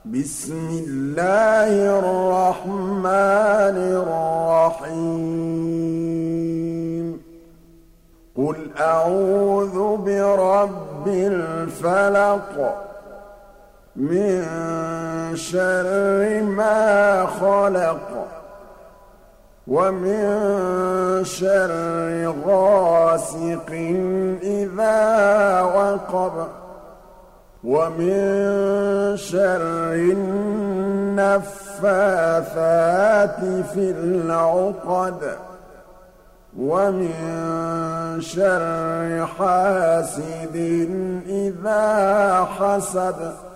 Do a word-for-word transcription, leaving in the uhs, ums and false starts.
بسم الله الرحمن الرحيم قل أعوذ برب الفلق من شر ما خلق ومن شر غاسق إذا وقب ومن شر النفاثات في العقد ومن شر حاسد إذا حسد